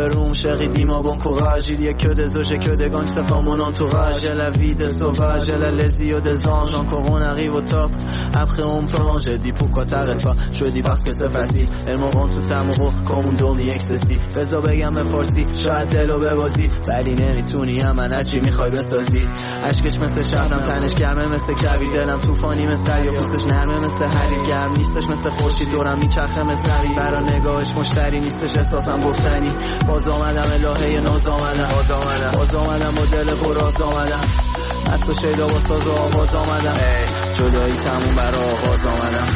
Room, chérie, dis-moi bon courage. Il y a que des eaux, j'ai que des gangs, ça forme mon entourage. J'ai la vie des sauvages, j'ai la lésie des anges. Encore on arrive au top, après on plonge. J'ai dit pourquoi t'arrêtes pas, je dis parce que c'est facile. Elles m'auront tout amoureux, comme un dormi excessif. بذار بگم به فارسی شاید دلو ببازی ولی نمیتونی هم من هرچی میخوای بسازی عشقش مثل شهرم تنش گرمه مثل کویر دلم توفانی مثل دریا پوستش نرمه مثل حریر گرم نیستش مثل خورشید دورم میچرخه مثل حریر برا نگاهش مشتری نیستش احساسم گفتنی باز آمدم الهه ناز آمدم با دل براز آمدم دست و شیدا با ساز و آواز آمدم جدایی تموم برا آغاز آمدم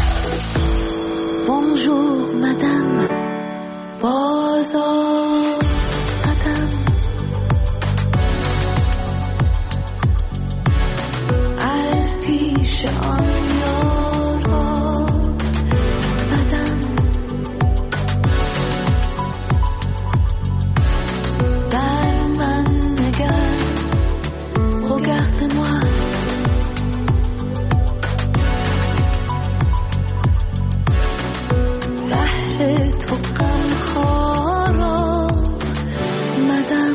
Bonjour madame باز آمدم از پیش آن یارا بدم در من نگر regarde-moi بحر تو غمخوارا مدم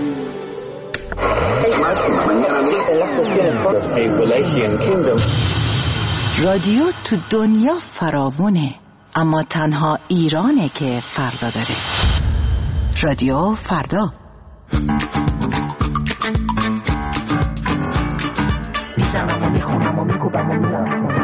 رادیو تو دنیا فراوونه اما تنها ایرانه که فردا داره رادیو فردا میزنم و میخونم و میگوبم و میرم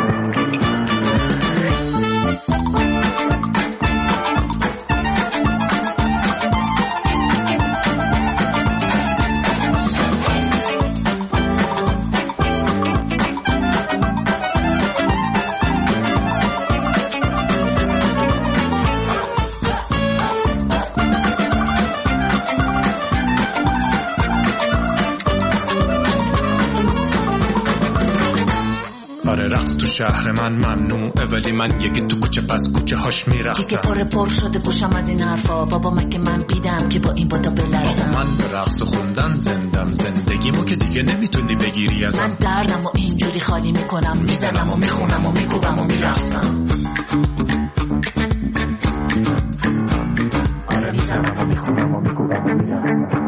شهر من ممنوعه ولی من یکی تو کوچه پس کوچه هاش میرقصم دیگه پر شده باشم از این حرفا بابا مگه من بیدم که با این بادا بلرزم من به رقص خوندن زندم زندگیمو که دیگه نمیتونی بگیری ازم من دردم و اینجوری خالی میکنم میزنم و میخونم و میکوبم و میرقصم آره میزنم و میخونم و میکوبم و میرقصم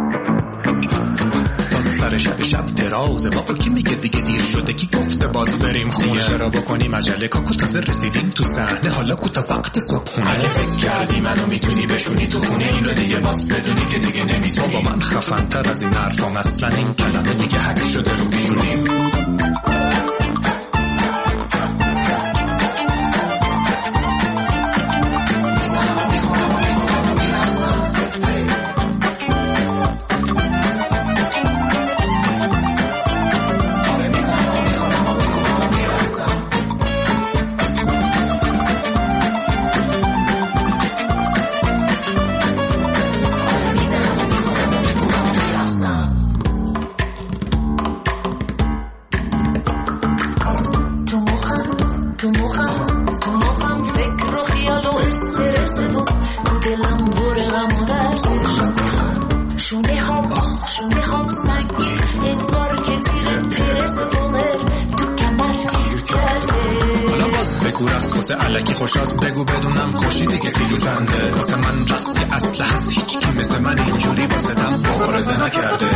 سر شب درازه بابا کی میگه دیگه دیر شده کی گفته باز بریم خونه چرا بکنیم عجله کاکو تازه رسیدیم تو صحنه حالا کو تا وقت صبحونه اگه فکر کردی منو میتونی بشونی تو خونه اینو دیگه باز بدونی که دیگه نمیتونی بابا من خفن تر از این حرفام اصلا این کلمه دیگه حک شده رو بیشونیم الکی خوشاست بگو بدونم خوشیدی که پیروزنده واسه من رقص که اصله هست هیچ کی مثل من اینجوری واسه تم مبارزه نکرده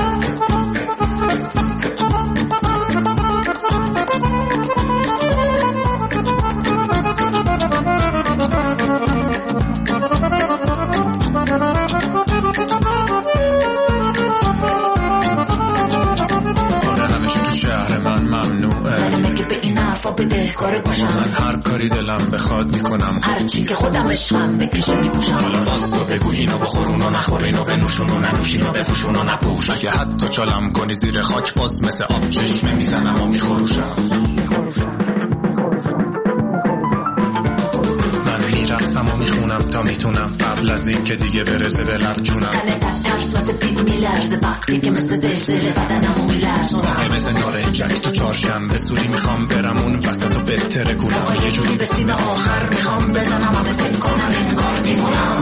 من هر کاری دلم بخواد میکنم هر چی که خودم عشقم بکشه میپوشم حالا باز تو بگو اینو بخور اونو نخور اینو بنوشون و ننوشین و بپوشون و نپوش اگه حتی چالم کنی زیر خاک باز مثل آب چشمه میزنم و میخوروشم من میرقصم و میخونم تا میتونم قبل از این که دیگه برسه به لب جونم ترس واسه پیل میلرزه وقتی که مثل زلزله بدنمو میلرزونم مثل نارنجک تو چهارشنبه سوری میخوام برم اون وسط و بهتره کنم یه جوری به سیم آخر میخوام بزنم همه فکر کنم انگار دیوونم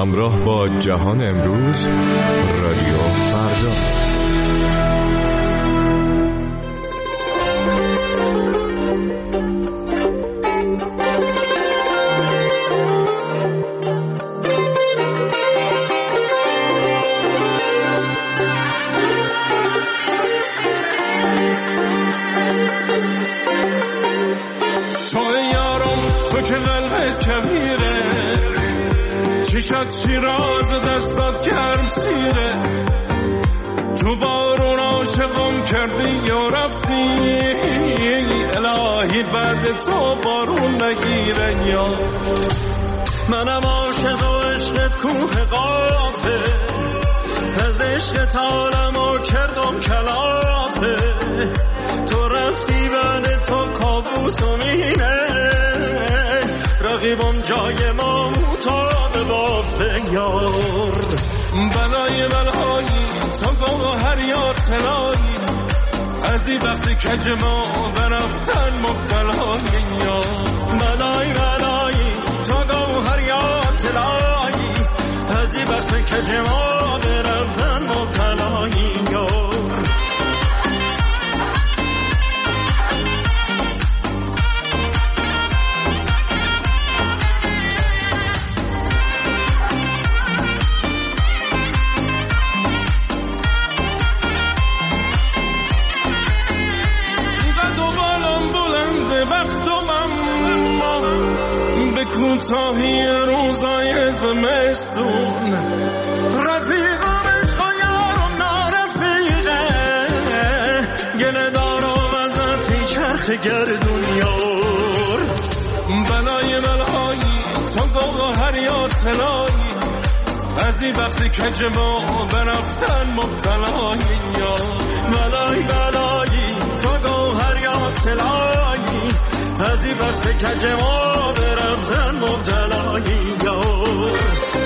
همراه با جهان امروز، رادیو فردا. چشات شیراز دستات گرم سیره، تو بارون عاشقم کردی یا رفتی، الهی بعد تو بارون نگیره. یا منم عاشق و عشقت کوه قافه، از عشقت عالمو کردم کلافه، تو رفتی بعد تو کابوس و مینه، رقیبم جای ما مطابه بافه یارد. بلای بلایی تو گو هر یار تلایی، از این وقتی کج ما برفتن مبتلای یار. بلای بلایی تو گو هر یار تلایی، از این وقتی کج ما برفتن مبتلای یار. کوتاهی روزای زمستون، رفیقم عشق و یارم نارفیقه، گله دارم ازت هی چرخ گردون یار. بلای بلایی تو گو هر یار تلایی، از این وقتی کج ما برفتن مبتلای یار. بلای بلایی تو گو هر یار تلایی، از این وقتی کج ما برفتن مبتلایی یار.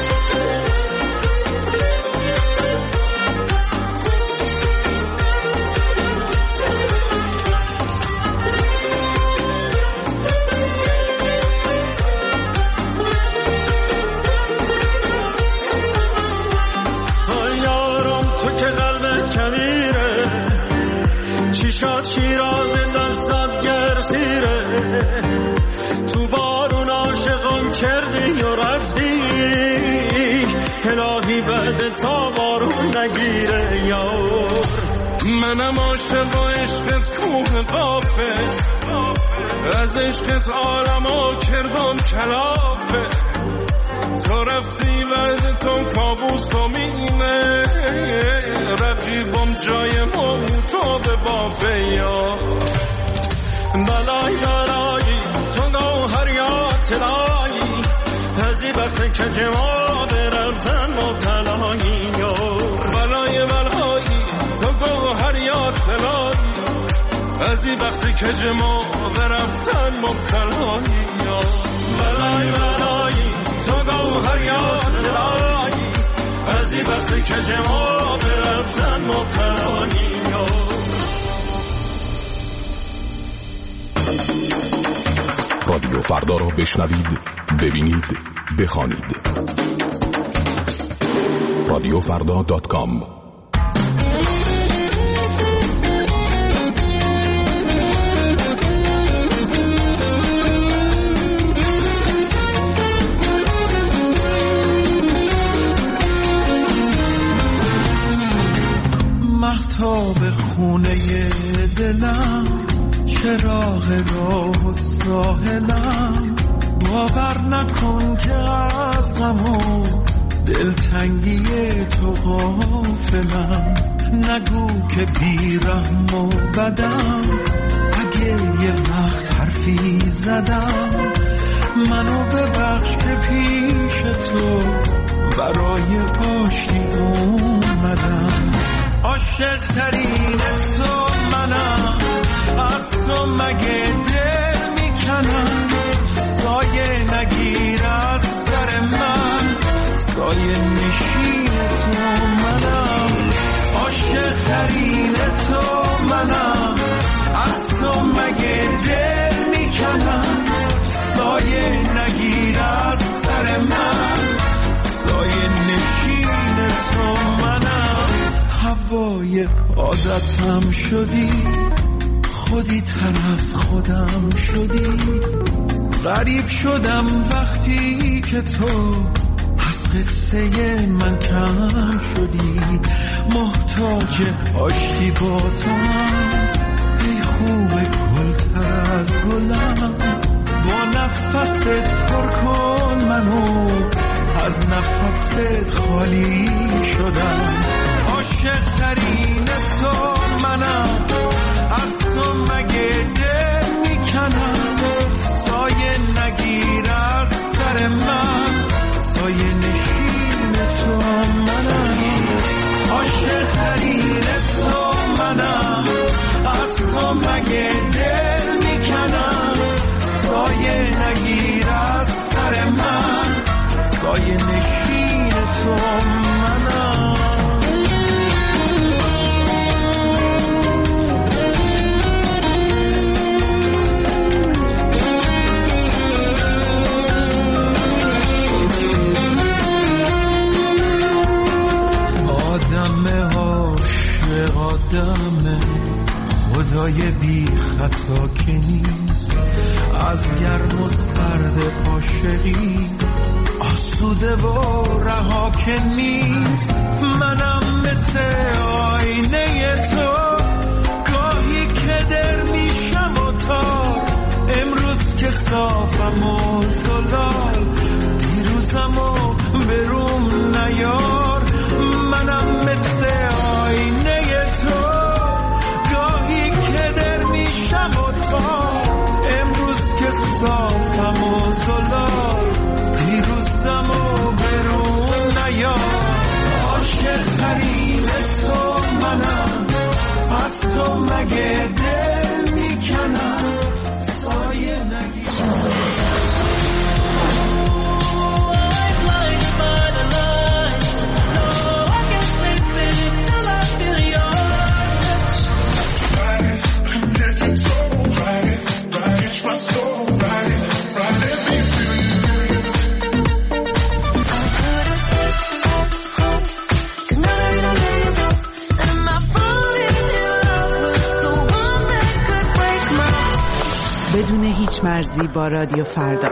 یارم تو که قلبت کبیره، چشات شیراز دستات گرسیره، تو بارون عاشقم کردی و رفتی، الهی بعد تا بارون نگیره یار. منم عاشق و عشقت کوه قافه، از عشقت عالمو کردم کلافه، تو رفتی بعد تو کابوس و مینه، رقیبم جای موتا به بافه یار. بلای بلایی تو گو هر یار تلایی، از این وقت کج ما برفتن مبتلایی یار. بلای بلایی تو گو هر یار تلایی، از این وقت کج ما برفتن مبتلایی یار. بلای بلایی تو گو هر یار تلایی، از این وقت کج ما برفتن مبتلایی یار. رادیو فردا را بشنوید، ببینید، بخوانید. رادیوفردا.com. مهتاب خونه دلم، چراغ راه و ساحلم، باور نکن که از غم و دلتنگی تو غافلم. نگو که بیرحم و بدم، اگه یه وقت حرفی زدم، منو ببخش که پیش تو برای آشتی اومدم. عاشق ترین تو منم، از تو مگه دل میکنم، سایه نگیر از سر من، سایه نشین تو منم. عاشق ترین تو منم، از تو مگه دل میکنم، سایه نگیر از سر من، سایه عادتم شدی، خودی تر از خودم شدی. غریب شدم وقتی که تو از قصه من کم شدی. محتاج آشتی با تو، ای خوب گلتر از گلم. با نفست پر کن منو، از نفست خالی شدم. عاشق ترین تو منم، از تو مگه دل میکنم. سایه نگیر از سر من، سایه نشین تو منم. عاشق ترین تو منم، از تو مگه دل میکنم. سایه نگیر از سر من، سایه نشین تو منم. عاشق آدمه، خدای بی خطا که نیست. از گرم و سرد عاشقی آسوده و رها که نیست. منم مثل آینه تو، گاهی که در میشم و تار. امروز که صافم و زلال، دیروزم و بروم نیار. منم مثل آینه تو، گاهی که در میشم و تار. امروز که صافم و زلال، دیروزم و برون نیار. عاشق ترین تو منم، از تو مگه دل میکنم. سایه نگیرم. بدون هیچ مرزی با رادیو فردا.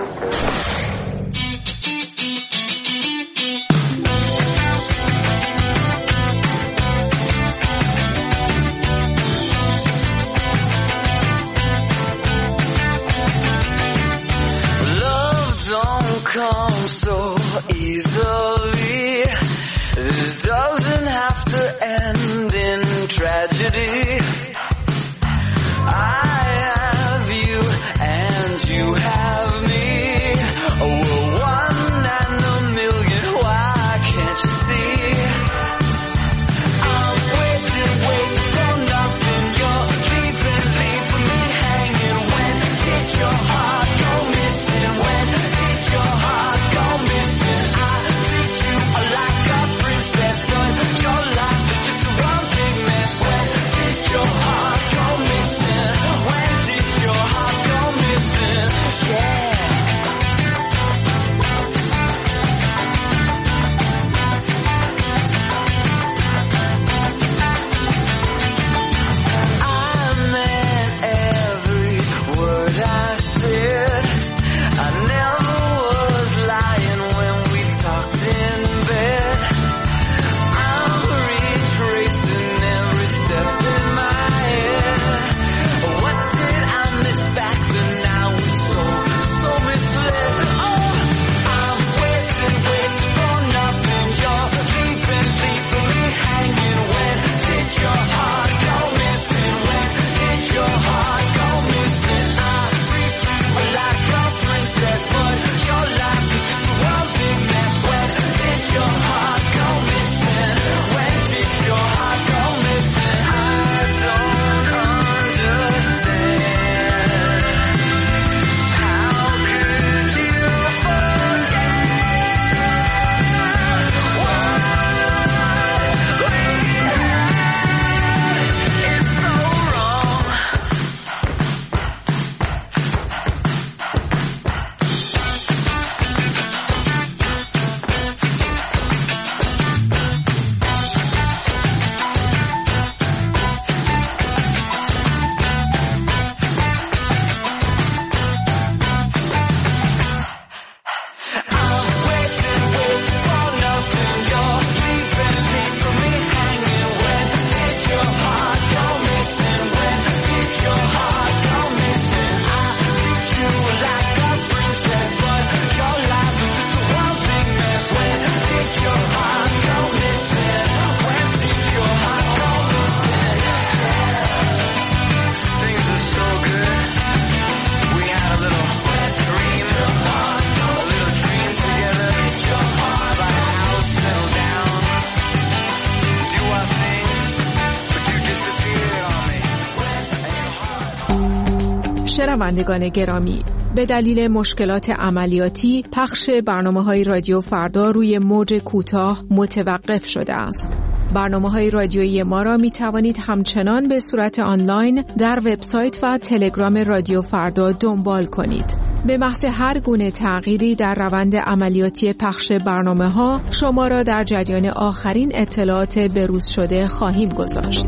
شنوندگان گرامی، به دلیل مشکلات عملیاتی پخش برنامه‌های رادیو فردا روی موج کوتاه متوقف شده است. برنامه‌های رادیویی ما را می توانید همچنان به صورت آنلاین در وبسایت و تلگرام رادیو فردا دنبال کنید. به محض هر گونه تغییری در روند عملیاتی پخش برنامه‌ها شما را در جریان آخرین اطلاعات بروز شده خواهیم گذاشت.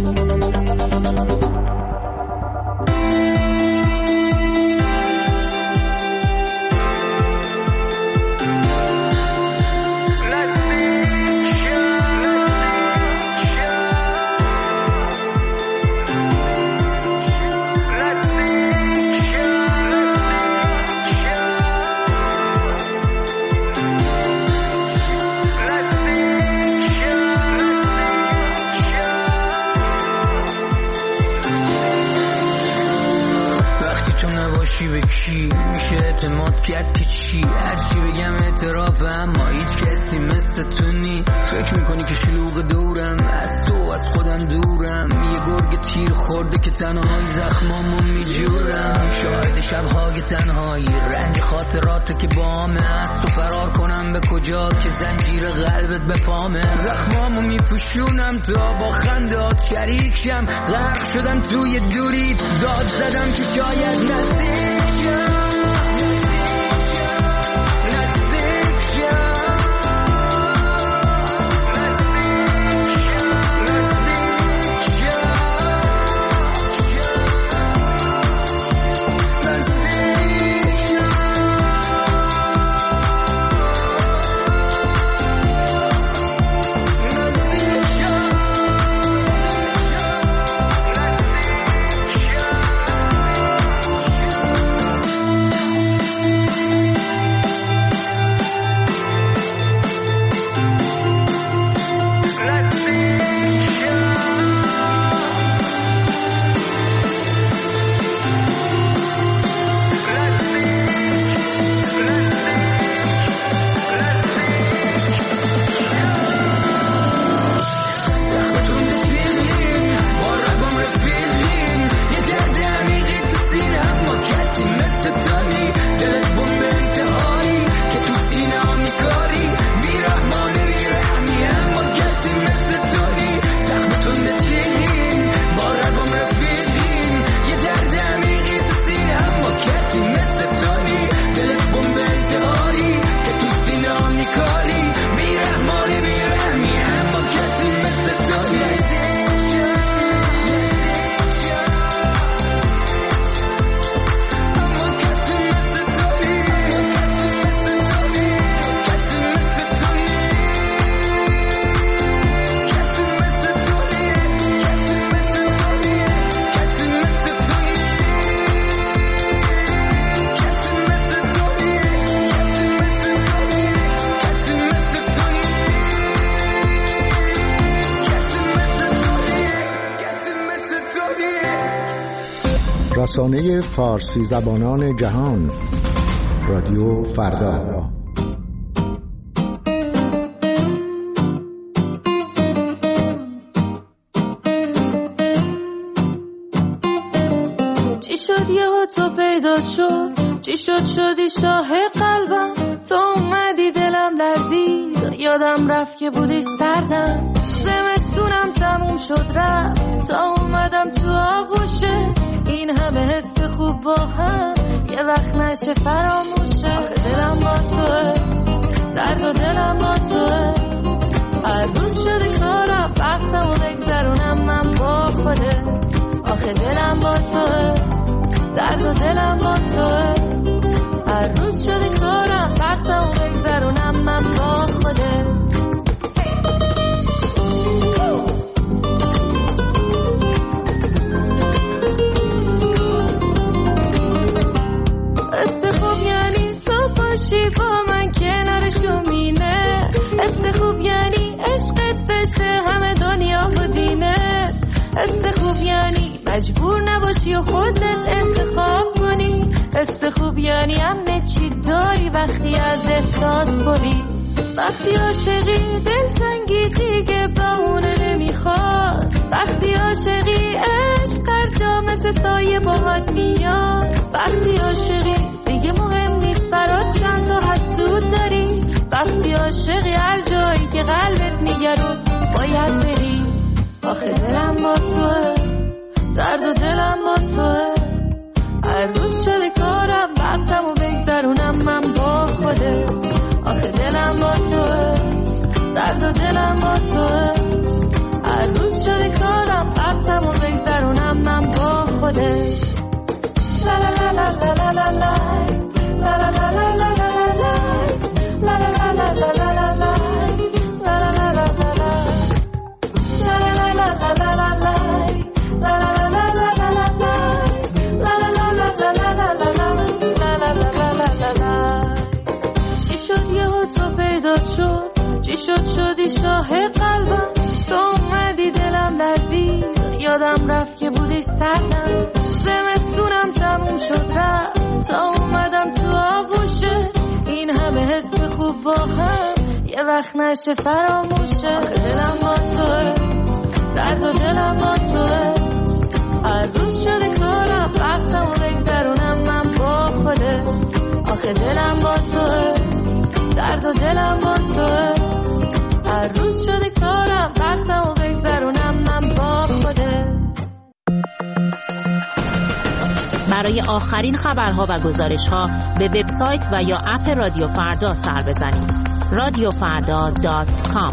اما هیچ کسی مثل تو نی. فکر میکنی که شلوغ دورم، از تو از خودم دورم. یه گرگ تیر خورده که تنهایی زخمامو میجورم. شاهد شبهای تنهایی، رنج خاطرات که بامه. از تو فرار کنم به کجا که زنجیر قلبت به پامه. زخمامو میپوشونم تا با خندات شریک شم. غرق شدم توی دوری، داد زدم که شاید نزدیک شم. رسانه فارسی زبانان جهان، رادیو فردا. چی شد یهو تو پیدا شد، چی شد شدی شاه قلبم، تو اومدی دلم لرزید، یادم رفت که بودی سردم، زمستونم تموم شد رفت، تا اومدم تو آغوشه، این همه حس خوب با هم یه وقت نشه فراموشه. آخه دلم با توه، درد و دلم با توه، هر روز شده کارم وقتمو بگذرونم من با خوده. آخه دلم با توه، درد و دلم با توه، هر روز شده کارم وقتمو بگذرونم من با خوده. با من کنارشو مینه، حس خوب یعنی عشقت بشه همه دنیا و دینه، حس خوب یعنی مجبور نباشی و خودت انتخاب کنی، حس خوب یعنی همه چی داری وقتی از احساس کنی، وقتی عاشقی دلتنگی دیگه بهونه نمیخواد، وقتی عاشقی عشق هر جا مثل مثل سایه باهات میاد. وقتی عاشقی دیگه مهم نیست برات چند تا حسود داری. وقتی عاشقی هر جایی که قلبت میگه رو باید بری. آخه دلم با توه، درد و دلم با توه. هر روز شده کارم وقتمو بگذرونم من با خوده. آخه دلم با توه، درد و دلم با توه. هر روز شده کارم وقتمو بگذرونم من با خوده. لا لا لا لا لا لا لا لا لا لا لا لا لا لا لا لا لا. چی شد شدی شاه قلبم. تو اومدی دلم لرزید، یادم رفت که بودی سردم. زمستونم تموم شد رفت تا اومدم تو آغوشه. این همه حس خوب با هم یه وقت نشه فراموشه. دلم با توه، درد و دلم با توه. هر روز شده کارم وقتمو بگذرونم من با خوده. آخه دلم با توه، درد و دلم با توه. هر روز شده کارم وقتمو بگذرونم من با خوده. برای آخرین خبرها و گزارش‌ها به وبسایت و یا اپ رادیو فردا سر بزنید. radiofarda.com.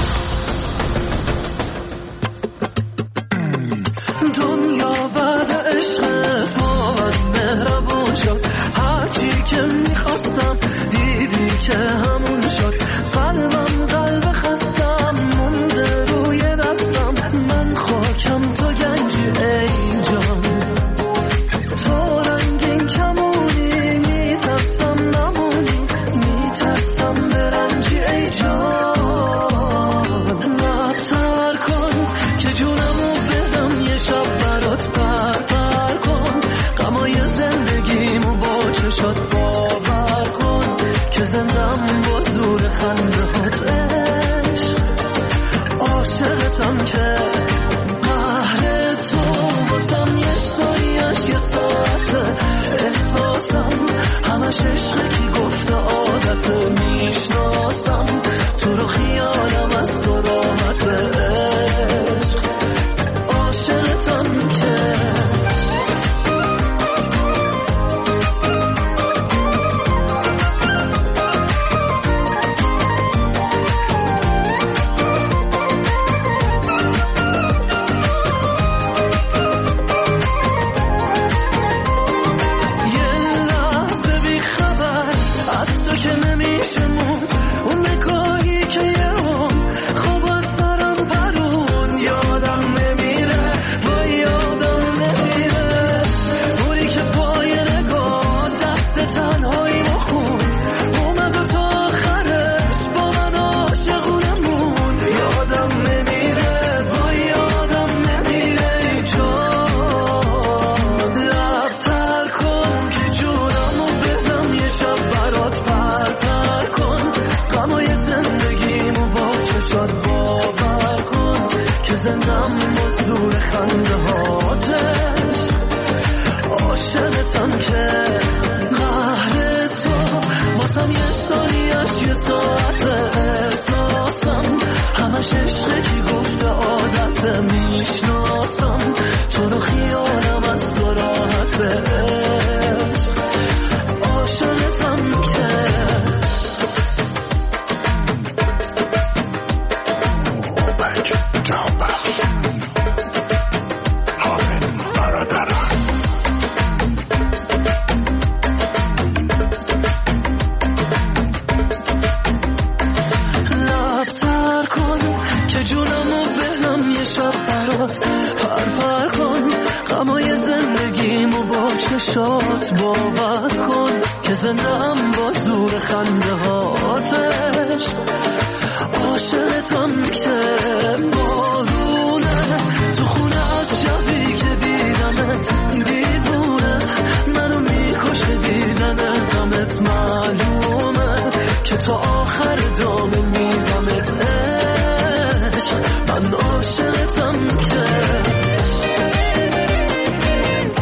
دنیا بعد عشقت باید مهربون شد. هرچی که میخواستم دیدی که همون شد. قلبم قلب خستم مونده روی دستم. من خاکم تو گنجی ای جان. تو رنگین کمونی میترسم نمونی. میترسم برنجی ای جان. لبتر کن که جونمو بدم یه شب برات پر کن. غمای زندگیمو با چشات باور کن که زندم با زور خنده هات عشق. عاشقتم که قهر تو واسم یه سایش یه ساعته. احساسم همش عشقه کی گفته عادته. میشناسم تو رو خیالم از تو راحت عشق. عاشقتم که زندم با زور خنده هاتش. عاشقتم که قهر تو واسم یه سالیش یه ساعته. احساسم همش عشقه کی گفته عادته. میشناسم تو رو خیالم از تو راحته. عاشقتم که باور کن که زندم با زور خنده هاتش. عاشقتم که بارونه تو خونه از شبی که دیدمت. دیوونه منو میکشه دیدن غمت. معلومه که تا آخر دام میدمت عشق. من عاشقتم که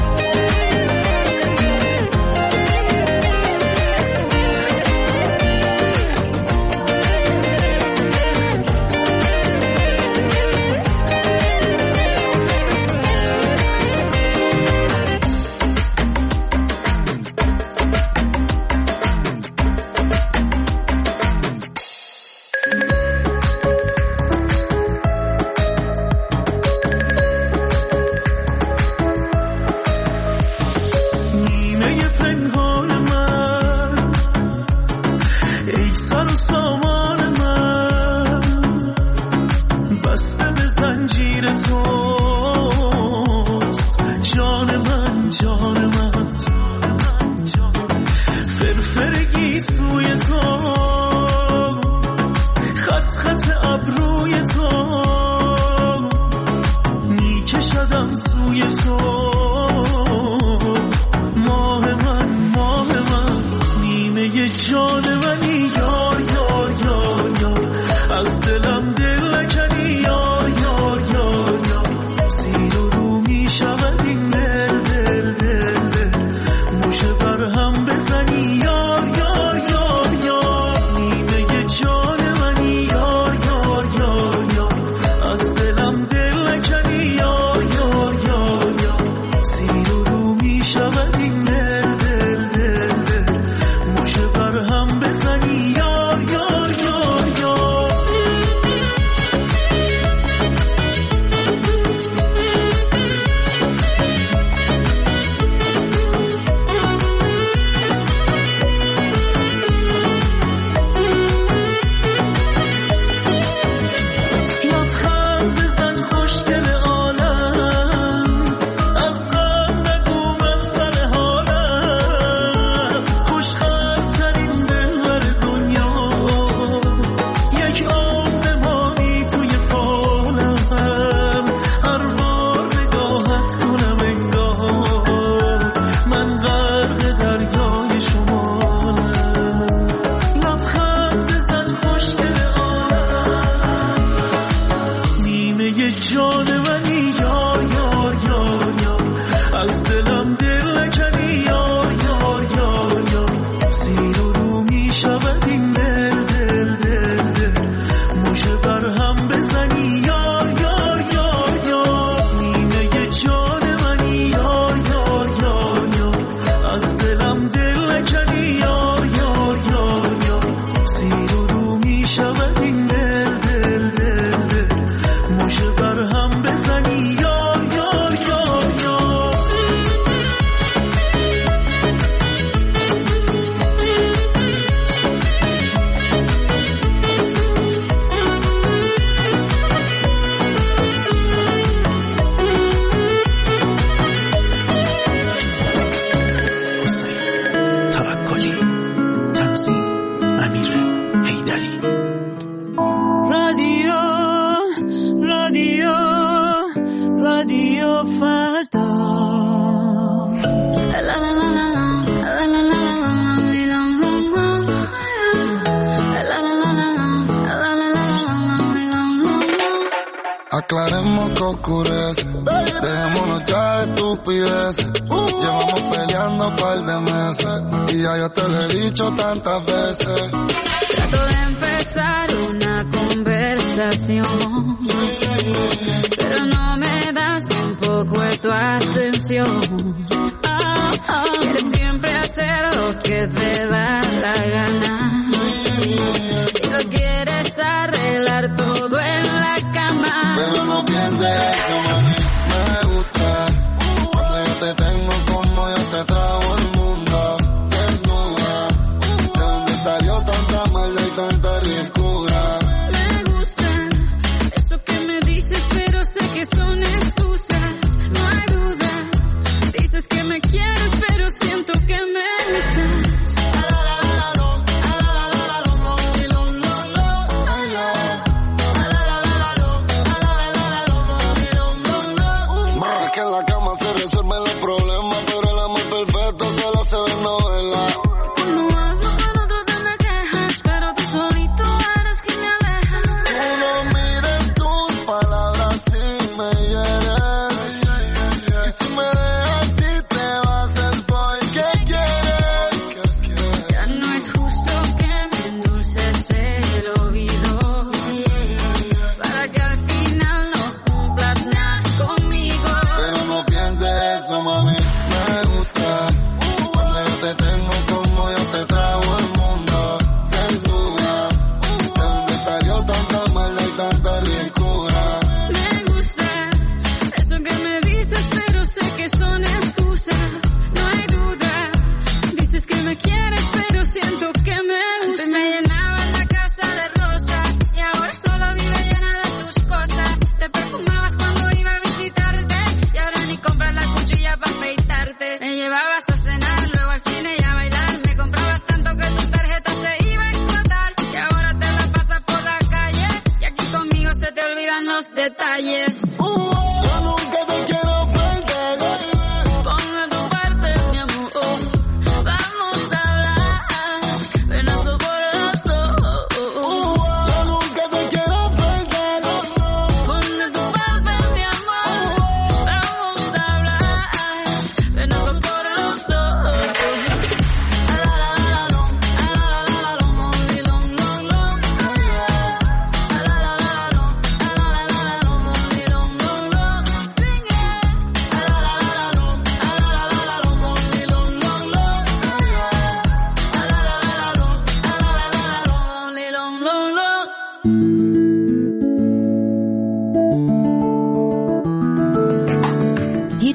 تو ماه من نیمه جان منی یار یار یار یار از دلم دل نکنی یار یار یار یار سیر و رو می شود این دل دل دل دل مژه بر هم بزنی یار یار یار یار نیمه جان منی یار یار یار یار از دلم دل نکنی یار یار یار یار سیر و رو می شود این دل دل دل دل مژه بر هم بزنی یار یار یار یار لبخند بزن خوشگل عالم از غم نگو من سر حالم خوشخندترین دلبر دنیا یک عمر بمانی توی فالم هر بار نگاهت کنم انگار من غرق دریای شمالم لبخند بزن خوشگل عالم نیمه جان منی یار یار یار یار از دلم دل نکنی یار یار یار یار سیر و رو می شود این دل دل دل دل مژه بر هم بزنی یار یار یار یار نیمه جان منی یار یار یار یار از دلم دل نکنی یار یار یار یار سیر و رو می شود این دل دل دل دل مژه بر هم بزنی یار یار یار یار توکلی تنظیم امیر حیدری رادیو رادیو رادیو فردا Aclaremos que oscurece, dejémonos ya de estupideces. Llevamos peleando un par de meses y ya yo te lo he dicho tantas veces. Trato de empezar una conversación, pero no me das un poco de tu atención. Quieres siempre hacer lo que te da la gana y lo quieres arreglar todo en la cama. Pero no pienses eso, mami, me gusta cuando yo te tengo como yo te trago el mundo desnuda. ¿De dónde salió tanta maldad y tanta ricura? Me gusta eso que me dices, pero sé que son excusas, no hay duda. Dices que me quieres, pero siento que me usas. Más que en la cama se resuelven los problemas, pero el amor perfecto solo se ve en novela. Cuando hablo con otro te me quejas, pero tú solito eres quien me aleja. Tú no mires tus palabras si me hieres. Y si me dejas, si te vas es porque quieres. Ya no es justo que me endulces el oído, para que al final no cumplas nada conmigo. Pero no pienses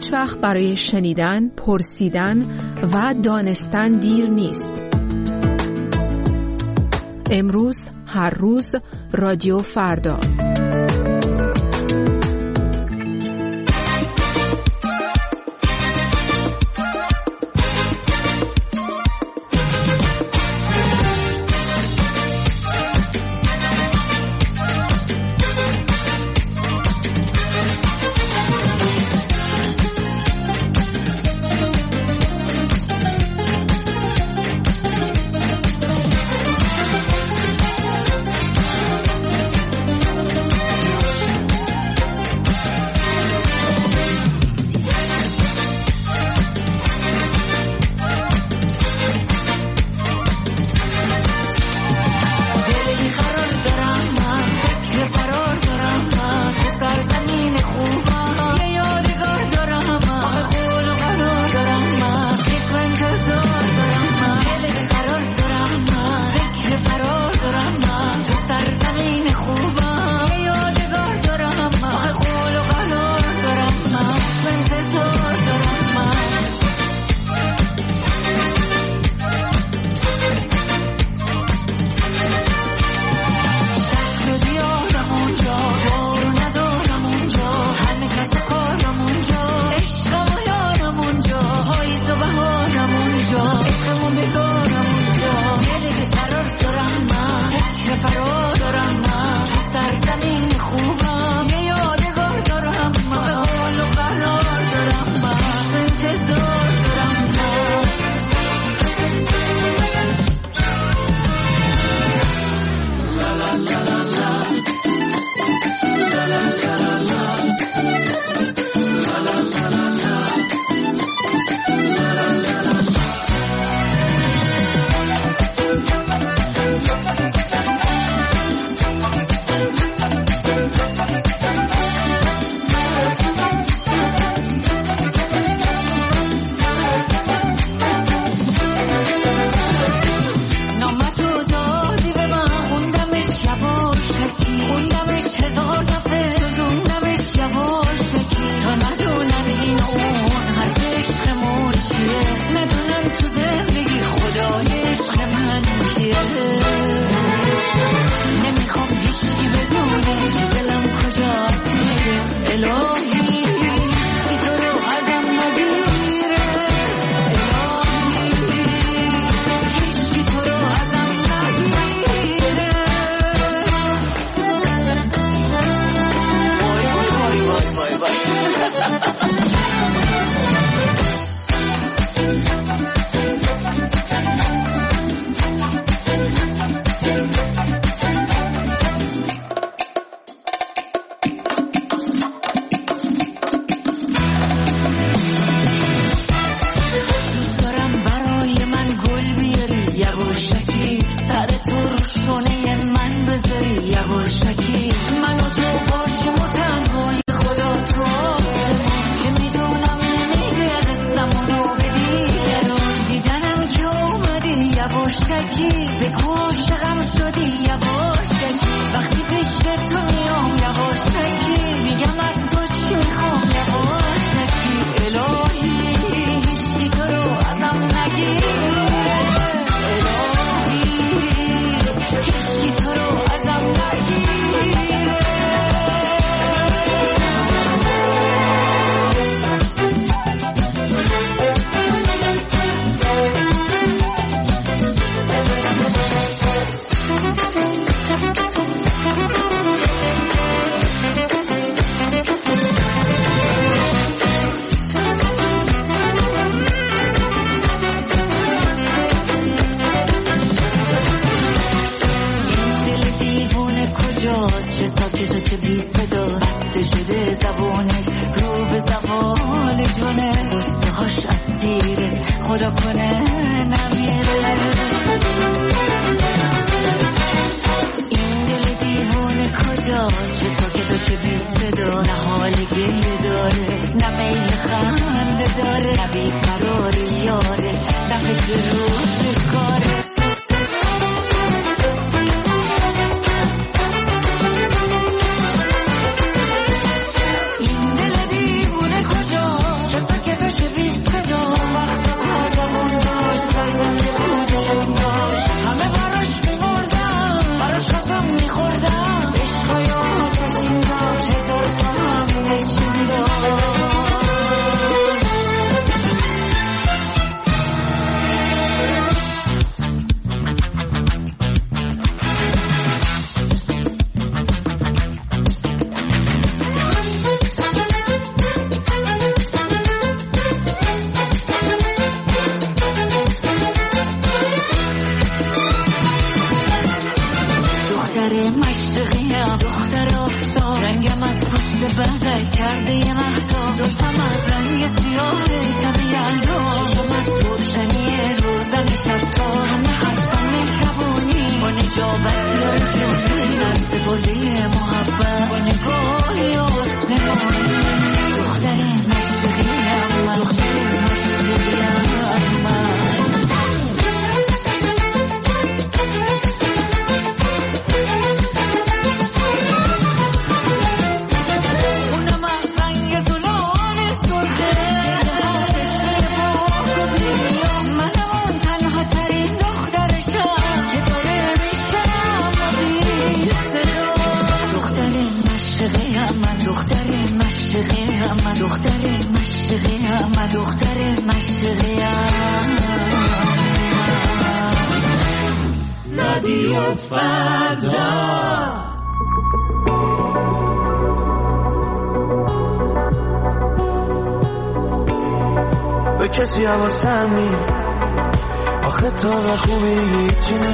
هیچ وقت برای شنیدن، پرسیدن و دانستن دیر نیست. امروز، هر روز، رادیو فردا. محبت با نگاهی آسمانی دختر مشرقیم من دختر مشرقیم من دختر مشرقیم من دختر مشرقیم رادیو فردا به کسی حواسم نی آخه تا خوبی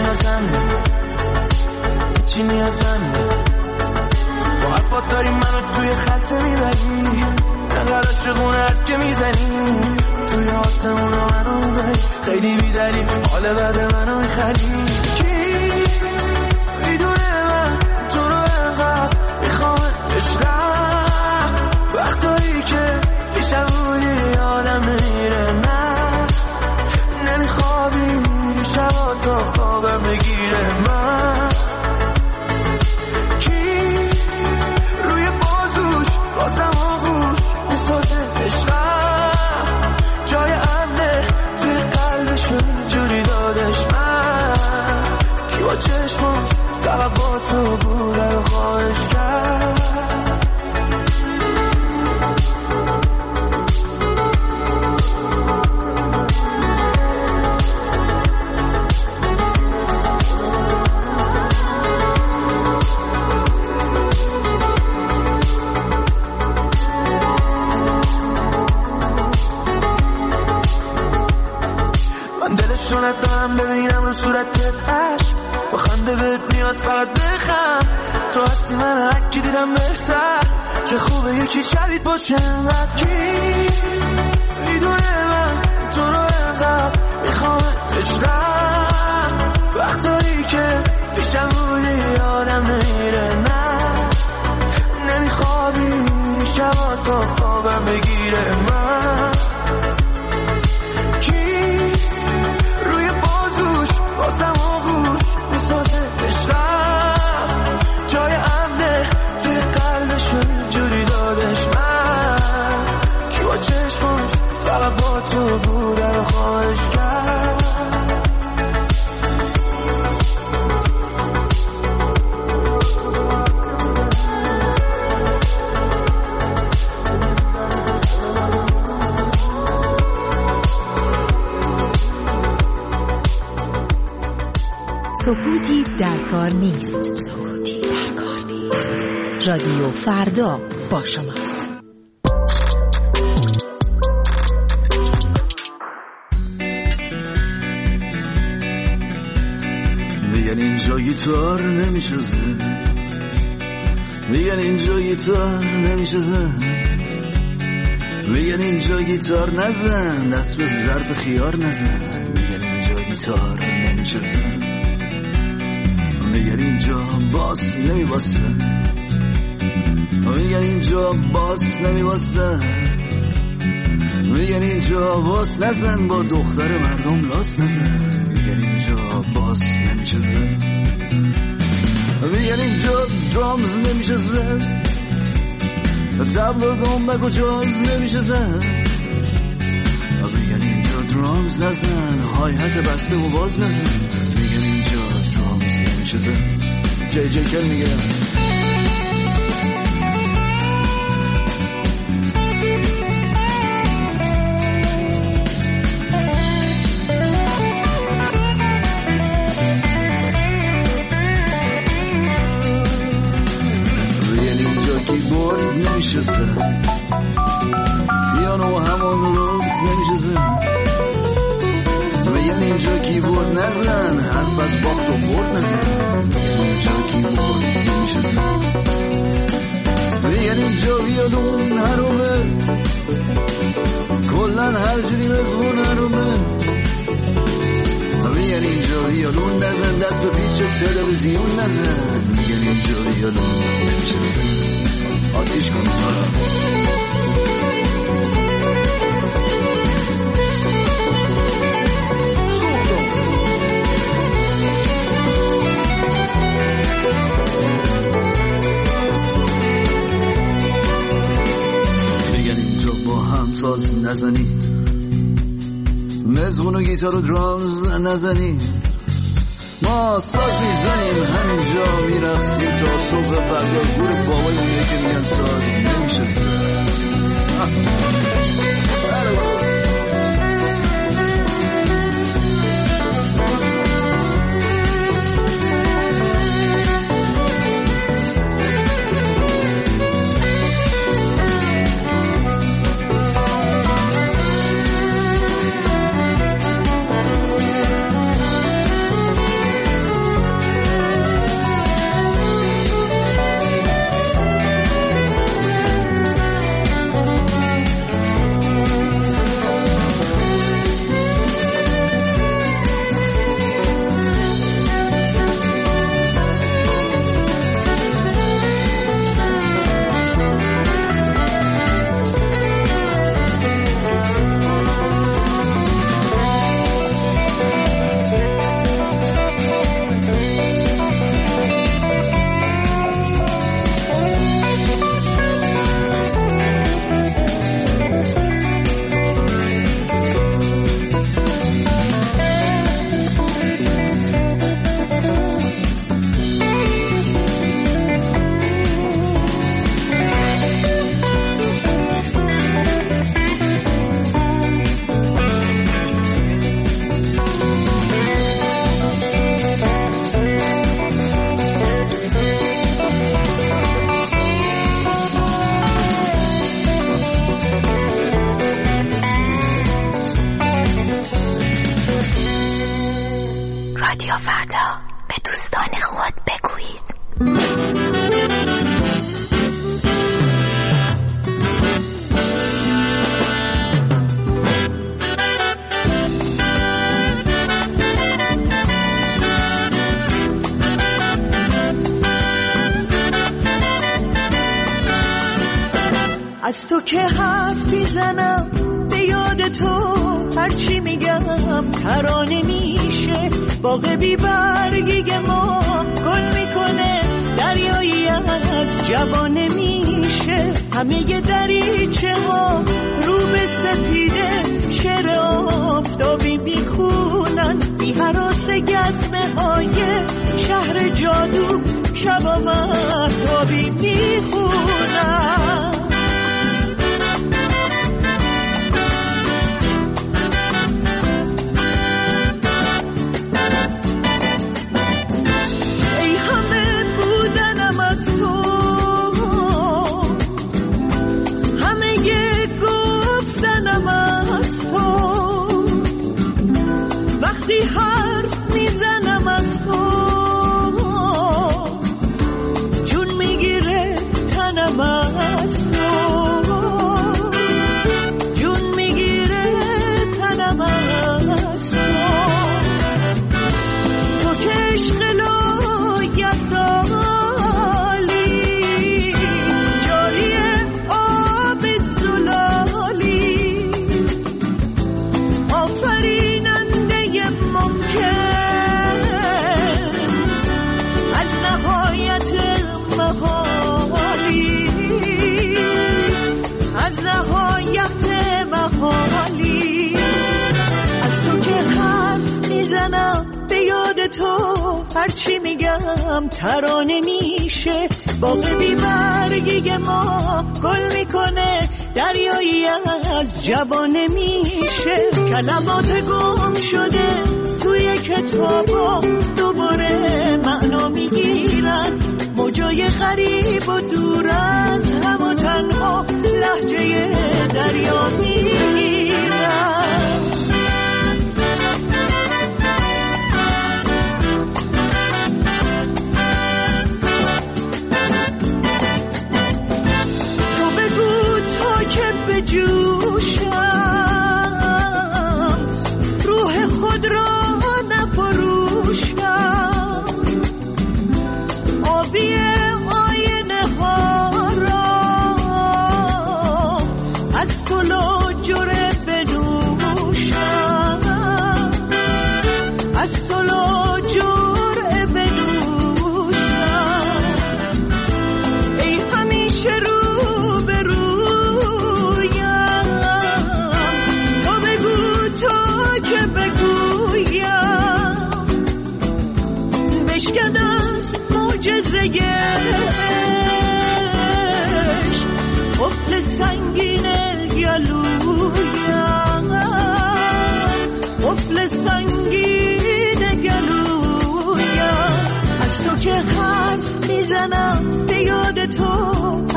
چی نیازم با حرفات داری منو توی خلصه میبری نقدر عاشقونه حرف که میزنی توی آسمونا منو میبری خیلی بیدلی حال بعد منو میخری کی میدونه من تو رو انقدر میخوام عشقم وقتایی که بیشتر بودی آدم نمیره نه نمیخوابی شبا تا خوابم بگیره من کی روی بازوش بازم آغوش میسازه عشقم جای امنه توی قلبشو جوری دادش من کی با چشماش فقط با تو بوده رو خواهش کرد دارم ببینم رو صورتت عشق با خنده بهت میاد فقط بخم تو هستی من هرکی دیدم بهتر چه خوبه یکی شبید باشه انقدر کی میدونه من تو رو انقدر میخوام عشقم وقتایی که بیشتر بودی آدم نمیره نه نمیخوابی شبا تا خوابم بگیره من بازم آغوش میسازه عشقم جای امنه توی قلبشو جوری دادش من کی با چشماش فقط با تو بوده رو خواهش کرد سکوتی در کار نیست. رادیو فردا با شماست. میگن اینجا گیتار نمیشه زن میگن اینجا گیتار نمیشه زن میگن اینجا گیتار نزن دست به ظرف خیار نزن میگن اینجا گیتار نمیشه زن میگن اینجا باس نمیباسه میگن اینجا باس نمیباسه میگن اینجا باس نزن با دختر مردم لاس نزن میگن اینجا باس نمیشه زن میگن اینجا درامز نمیشه زن تبل دنبک و جاز نمیشه زن میگن اینجا درامز نزن هایهت بسته و باز نزن میگن اینجا درامز نمیشه زن جی جی کل میگن کیبورد نمیشه زن پیانو همون روز نمیشه زن میگن اینجا کیبورد نزن حرف از باخت و برد نزن میگن اینجا کیبورد نمیشه زن میگن اینجا ویولون حرومه کلن هر جوری مزمون حرومه میگن اینجا ویولون نزن دست به پیچ تلویزیون نزن میگن اینجوری یا نمیشه آتیش کن میگن اینجا با هم ساز نزنید مزغون و گیتار و درامز نزنید ما ساز میزنیم همینجا میرقصیم تا صبح فردا گور بابای اونه که میگن ساز نمیشه از تو که حرف میزنم به یاد تو هرچی میگم ترانه میشه باغ بی برگی ما گل میکنه دریایی از جوانه میشه همه دریچه ها رو به سپیده شعر آفتابی میخونن بی هراس گزمه های شهر جادو شب مهتابی میخونن هرچی میگم ترانه میشه باغ بی برگی ما گل میکنه دریایی از جوانه میشه کلمات گم شده توی کتابا دوباره معنا میگیرن موجای غریب و دور از هم و تنها لهجه دریا میگیرن جوشم روح خود را نفروشم آبی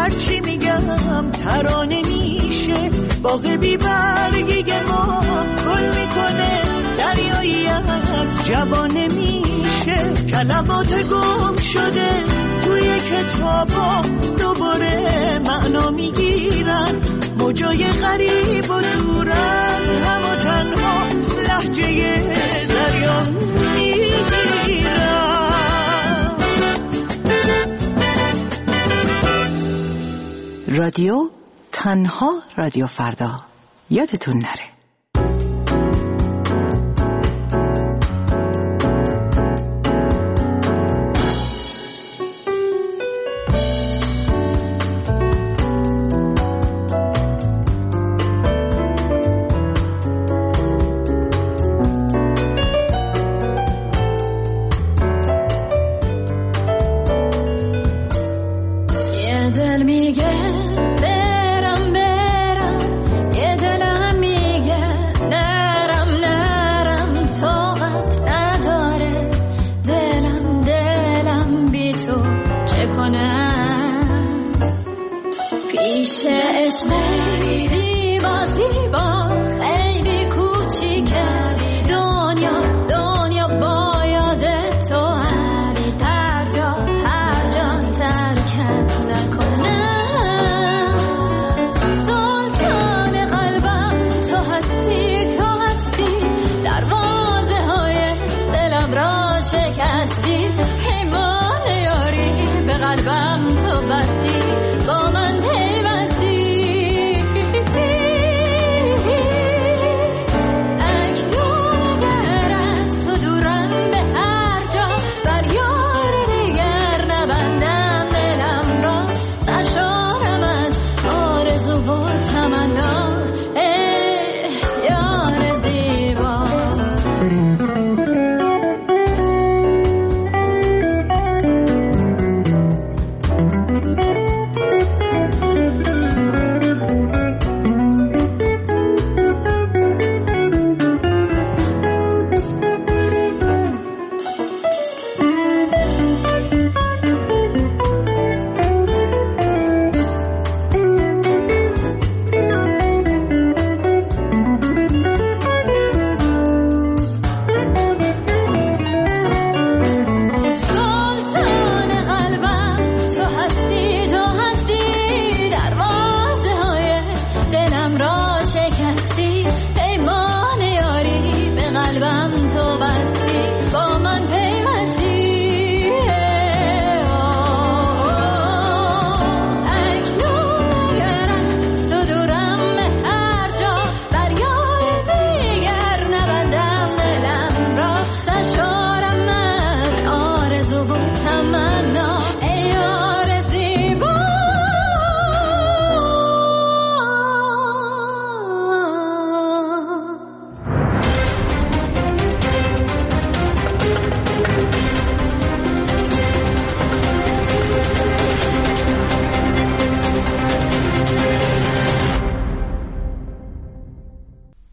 هرچی میگم ترانه میشه، باغ بی برگی ما گل میکنه، دریایی از جوانه میشه، کلمات گم شده توی کتابا دوباره معنا میگیرن، موجای غریب و دور از هم و تنها لهجه دریا میگیرن. رادیو تنها رادیو فردا، یادتون نره.